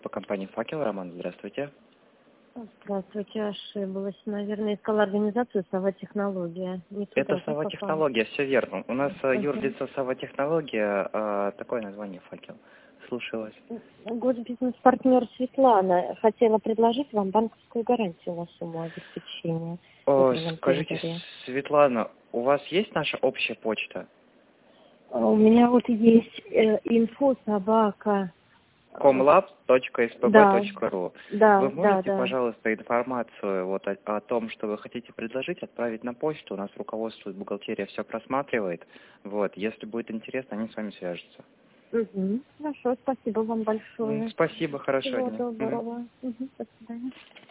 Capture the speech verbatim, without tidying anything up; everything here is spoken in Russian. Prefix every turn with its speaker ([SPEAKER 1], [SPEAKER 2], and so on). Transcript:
[SPEAKER 1] По компании «Факел». Роман, здравствуйте.
[SPEAKER 2] Здравствуйте, ошиблась. Наверное, искала организацию «Сова Технология». Не туда,
[SPEAKER 1] Это
[SPEAKER 2] да,
[SPEAKER 1] «Сова
[SPEAKER 2] попала?
[SPEAKER 1] Технология», все верно. У нас uh-huh.
[SPEAKER 2] Мгм.
[SPEAKER 1] юрлицо «Сова Технология», а, такое название «Факел». Слушаю вас.
[SPEAKER 2] Госбизнес-партнер Светлана хотела предложить вам банковскую гарантию на сумму обеспечения.
[SPEAKER 1] О,
[SPEAKER 2] в этом
[SPEAKER 1] скажите,
[SPEAKER 2] тендере.
[SPEAKER 1] Светлана, у вас есть наша общая почта?
[SPEAKER 2] А У меня вот есть э, инфо собака.
[SPEAKER 1] комлаб точка эс пэ бэ точка ру.
[SPEAKER 2] Да,
[SPEAKER 1] Вы
[SPEAKER 2] да, да,
[SPEAKER 1] можете,
[SPEAKER 2] да.
[SPEAKER 1] пожалуйста, информацию вот о, о том, что вы хотите предложить, отправить на почту. У нас руководство, бухгалтерия все просматривает. Вот, если будет интересно, они с вами свяжутся.
[SPEAKER 2] Угу. Хорошо, спасибо вам большое.
[SPEAKER 1] Спасибо, хорошего
[SPEAKER 2] Всего
[SPEAKER 1] дня.
[SPEAKER 2] доброго. Угу, до свидания.